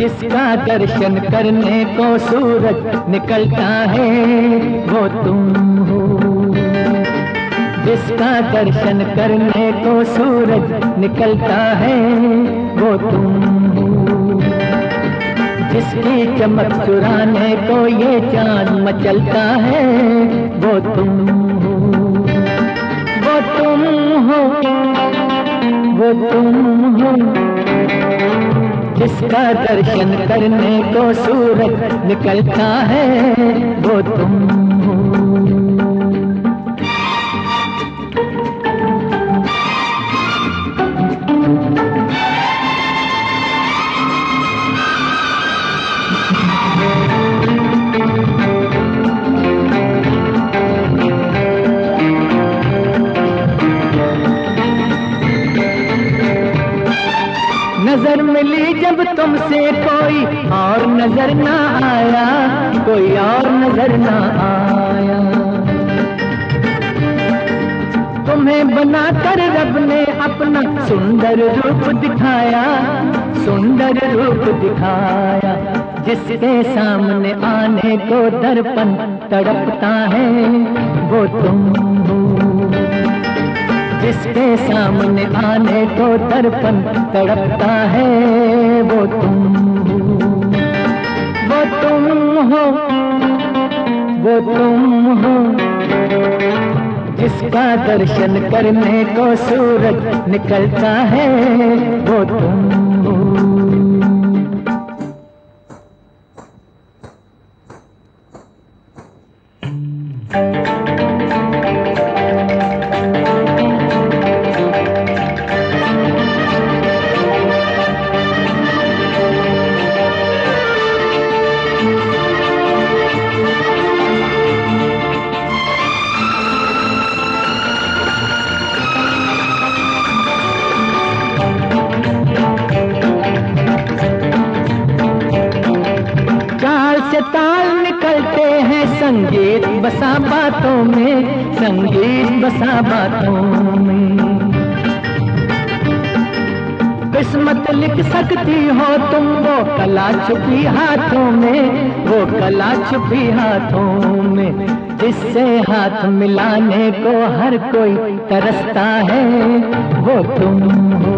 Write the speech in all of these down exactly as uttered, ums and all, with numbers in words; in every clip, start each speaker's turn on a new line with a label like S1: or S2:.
S1: जिसका दर्शन करने को सूरज निकलता है वो तुम हो। जिसका दर्शन करने को सूरज निकलता है वो तुम हो। जिसकी चमक चुराने को ये चांद मचलता है वो तुम हो। वो तुम हो, वो तुम हो। जिसका दर्शन करने को सूरज निकलता है वो तुम हो। नजर मिली जब तुमसे कोई और नजर ना आया, कोई और नजर ना आया। तुम्हें बनाकर रब ने अपना सुंदर रूप दिखाया, सुंदर रूप दिखाया। जिसके सामने आने को दर्पण तड़पता है वो तुम हो। जिसके सामने आने को दर्पण तड़पता है वो तुम हो। वो तुम हो, वो तुम हो। जिसका दर्शन करने को सूरज निकलता है वो तुम हो। ताल निकलते हैं संगीत बसा बातों में, संगीत बसा बातों में। किस्मत लिख सकती हो तुम वो कला छुपी हाथों में, वो कला छुपी हाथों में। जिससे हाथ मिलाने को हर कोई तरसता है वो तुम हो।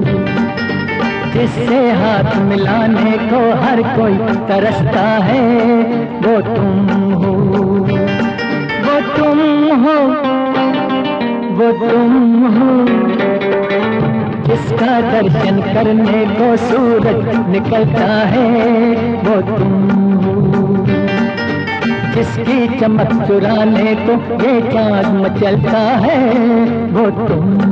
S1: जिससे हाथ मिलाने को हर कोई तरसता है वो तुम हो। वो तुम हो, वो तुम हो। जिसका दर्शन करने को सूरज निकलता है वो तुम हो। जिसकी चमक चुराने को ये चांद मचलता है वो तुम